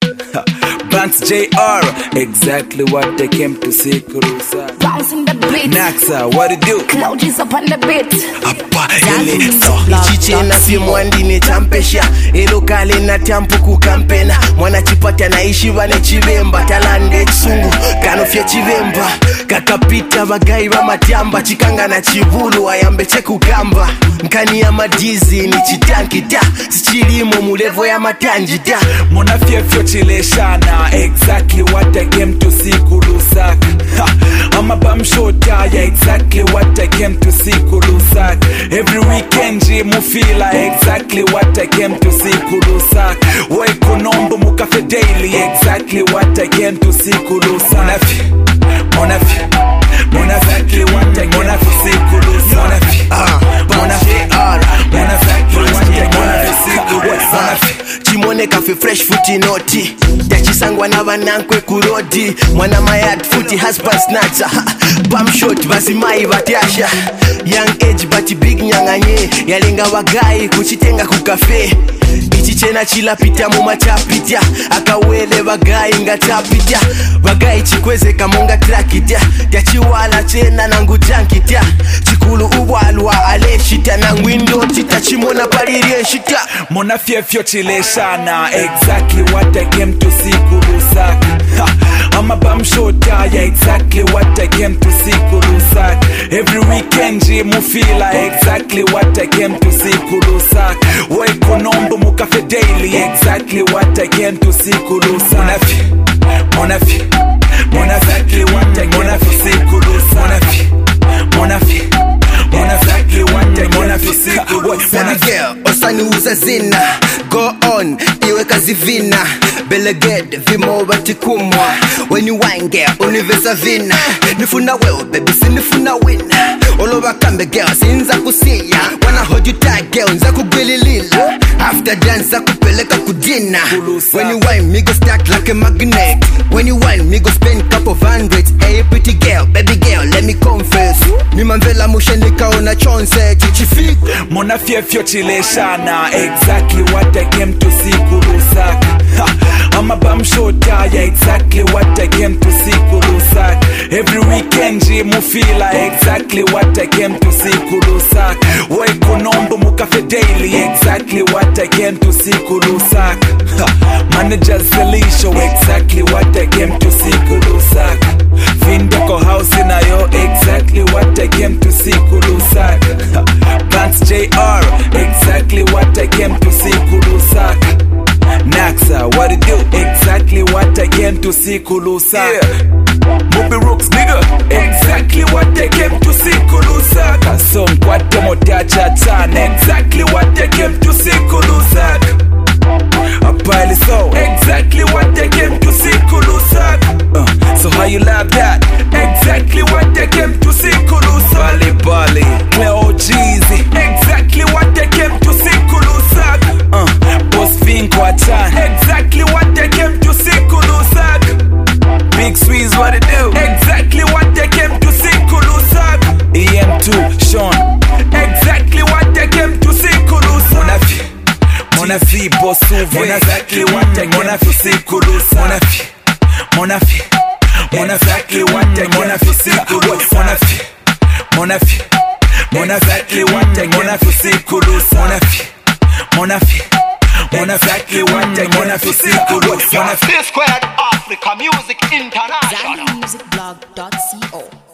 Banks JR, exactly what they came to see. Kurusa Bouncing the beat. Naxa, what it do? Cloud is up on the beat. Apa ele Chiche na si mwandi ni champesha elo kale na tampu kukampena mwana chipata naishi vane chivemba talande chungu kanofya chivemba kakapita bagai ba matyamba chikanga na chivulu ayambe chekugamba nkani ya madizi ni chitanki ta sichilimo mulevo ya matanji ta mona fyefyo chileshana, exactly what I came to see. Kurusak I'm a bum shota, yeah, exactly what I came to see. Kurusak every weekend mufila, exactly what I came to see. Kurusak wai konombo mukafe daily, exactly what I came to see. Kurusak monafi exactly what I came to see. Kurusak monafi chimone kafe fresh footy noti yachisangwa na banankwe kurodi mwana mayad footy husband snatcher bam shot basimai batyasha young age but big nyanganye yalenga bagai kuchitenga ku cafe ichichena chilapita mu machapita akawele bagai ngatapita bagai chikweze kamonga trakita yachiwala chena nangu jankita chikulu ubwalwa aleshita nangu indoti tachimona palirie shita mona fyefyo chileshana, exactly what I came to see. Kurusak I'm a bum shota, yeah, exactly what I came to see. Kurusak every weekend mufila, exactly what I came to see. Kurusak wai konombo mukafe daily, exactly what I came to see. Kurusak monafi exactly what I came to see. Kurusak monafi exactly what I came to see. Baby girl, osani uza zina go on, iwe kazi vina Beleged, vimo batikumwa When you wine girl, univeza vina Nifuna wewe baby, sinifuna wina Oloba kambe girl, sinza kusiya Wanna hold you tight girl, nza kugwililila After dance, za kupeleka kudina When you wine, me go stack like a magnet When you wine, me go spend couple of hundreds Hey pretty girl, baby girl, let me confess Nimamvela mushenika ona chonse Chichifik mona fyefyo chileshana, exactly what I came to see. Kurusak I'm a bum shota, yeah, exactly what I came to see. Kurusak every weekend mufila, exactly what I came to see. Kurusak wai konombo mukafe daily, exactly what I came to see. Kurusak manager Selisho, exactly what I came to see. Kurusak Vindoko house in Ayo, exactly what I came to see. Kurusak Banks JR, exactly what I came to see. Kurusak Naxa, what it do? Exactly what I came to see. Kurusak Moby Rooks, nigga, exactly what I came to see. Kurusak Song kwate motacha tan, exactly what I came to see. Kurusak Apali so, exactly what I came to see. Kurusak so how you love that? Exactly what I came to see. Kurusak Bali Cleo Jeezy, exactly what I came to see. Kurusak Boss Vinkwatan, exactly what I came to see. Kurusak Big Sweeze, what it do? Exactly what I came to see. Kurusak EM2 Sean, exactly what I came to see. Kurusak Monafi boss over, exactly what I came to see. Kurusak Monafi exactly what I came to see. Monafi exactly what I came to see. Kurusak Monafi exactly what I came to see. P Squared Africa Music International. ZandyMusicBlog.co